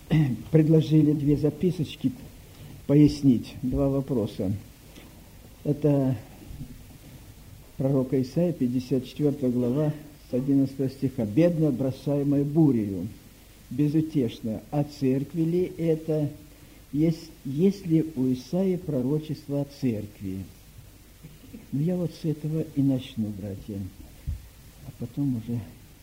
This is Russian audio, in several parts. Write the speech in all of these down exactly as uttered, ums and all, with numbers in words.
предложили две записочки пояснить, два вопроса. Это пророка Исаия, пятьдесят четвёртая глава, с одиннадцатого стиха. «Бедно бросаемое бурею, безутешно, а церкви ли это, есть, есть ли у Исаии пророчество о церкви?» Ну, я вот с этого и начну, братья, а потом уже...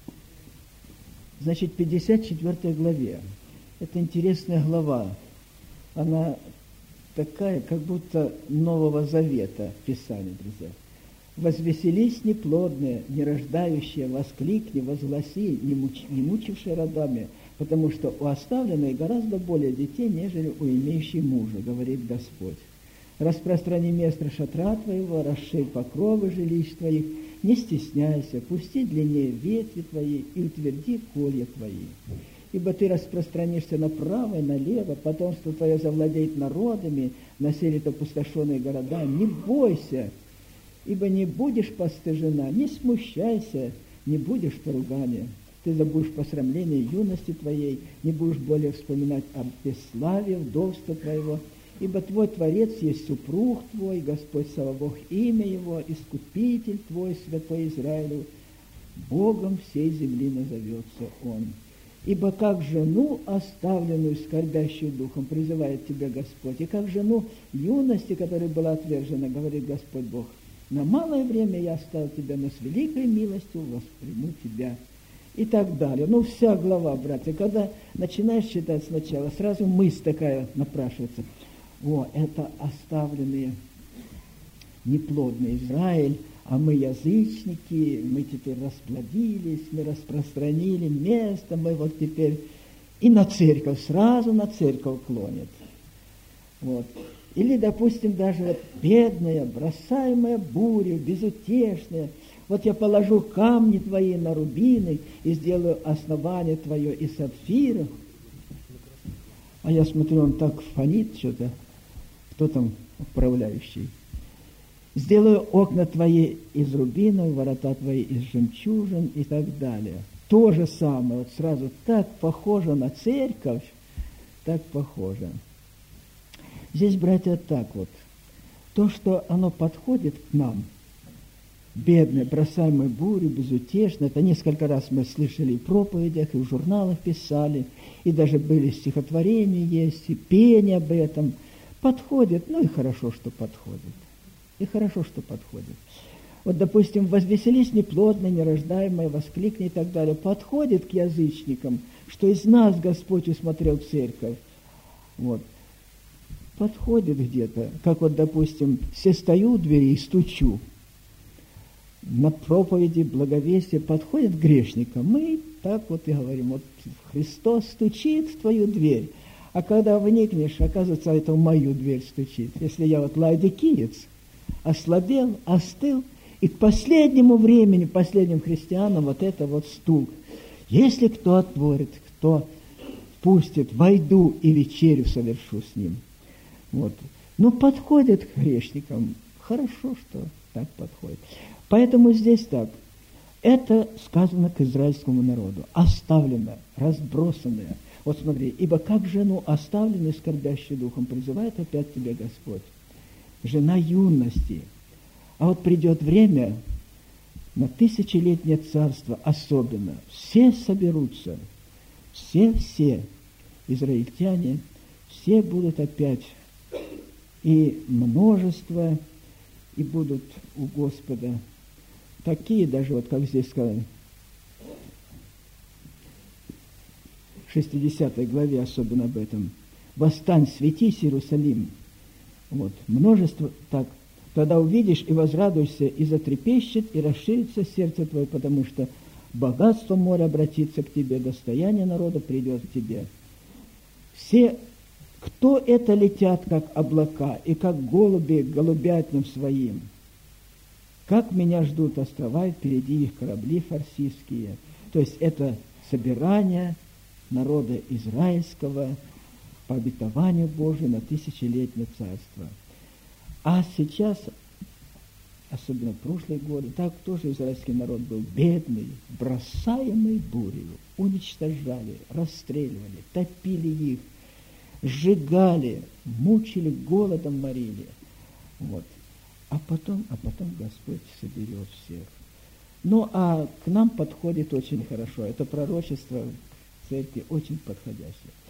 Значит, в пятьдесят четвёртой главе, это интересная глава, она такая, как будто Нового Завета в Писании, друзья. «Возвеселись неплодные, нерождающие, воскликни, возгласи, не, муч, не мучившие родами, потому что у оставленной гораздо более детей, нежели у имеющей мужа, говорит Господь. Распространи место шатра твоего, расширь покровы жилищ твоих, не стесняйся, пусти длиннее ветви твои и утверди колья твои. Ибо ты распространишься направо и налево, потомство твое завладеет народами, населит опустошенные города. Не бойся, ибо не будешь постыжена, не смущайся, не будешь поругания. Ты забудешь посрамление юности твоей, не будешь более вспоминать об бесславии, вдовства твоего, ибо твой Творец есть супруг твой, Господь Саваоф, имя его, Искупитель твой, Святой Израилю, Богом всей земли назовется он. Ибо как жену, оставленную, скорбящую духом, призывает тебя Господь, и как жену юности, которая была отвержена, говорит Господь Бог, на малое время я оставил тебя, но с великой милостью восприму тебя. И так далее. Ну, вся глава, братья, когда начинаешь читать сначала, сразу мысль такая напрашивается. О, это оставленные неплодный Израиль, а мы язычники, мы теперь расплодились, мы распространили место, мы вот теперь и на церковь, сразу на церковь клонят. Вот. Или, допустим, даже вот бедная, бросаемая буря, безутешная, вот я положу камни твои на рубины и сделаю основание твое из сапфиров. А я смотрю, он так фонит что-то. Кто там управляющий? Сделаю окна твои из рубинов, ворота твои из жемчужин и так далее. То же самое, вот сразу так похоже на церковь, так похоже. Здесь, братья, так вот. То, что оно подходит к нам, бедное, бросаемое бурю, безутешно, это несколько раз мы слышали и в проповедях, и в журналах писали, и даже были стихотворения есть, и пение об этом. Подходит, ну и хорошо, что подходит. И хорошо, что подходит. Вот, допустим, «возвеселись неплодно, нерождаемое, воскликни» и так далее. Подходит к язычникам, что из нас Господь усмотрел церковь. Вот. Подходит где-то, как вот, допустим, все стою у двери и стучу. На проповеди, благовестие подходит к грешникам. Мы так вот и говорим, вот Христос стучит в твою дверь. А когда вникнешь, оказывается, это в мою дверь стучит. Если я вот лаодикиец, ослабел, остыл, и к последнему времени, последним христианам вот это вот стук. Если кто отворит, кто пустит, войду и вечерю совершу с ним. Вот. Но подходит к грешникам. Хорошо, что так подходит. Поэтому здесь так. Это сказано к израильскому народу. Оставлено, разбросанное. Вот смотри, ибо как жену оставленную, скорбящую духом, призывает опять тебя Господь. Жена юности. А вот придет время, на тысячелетнее царство особенно, все соберутся, все-все израильтяне, все будут опять, и множество, и будут у Господа такие даже, вот как здесь сказано, в шестидесятой главе особенно об этом. «Восстань, светись, Иерусалим». Вот, множество, так, тогда увидишь и возрадуешься, и затрепещет, и расширится сердце твое, потому что богатство моря обратится к тебе, достояние народа придет к тебе. Все, кто это летят, как облака, и как голуби к голубятням своим, как меня ждут острова, и впереди их корабли фарсийские. То есть это собирание народа израильского по обетованию Божию на тысячелетнее царство. А сейчас особенно в прошлые годы, так тоже израильский народ был бедный, бросаемый бурею, уничтожали, расстреливали, топили их, сжигали, мучили, голодом морили. Вот. А потом, а потом Господь соберет всех. Ну, а к нам подходит очень хорошо. Это пророчество в церкви очень подходящее.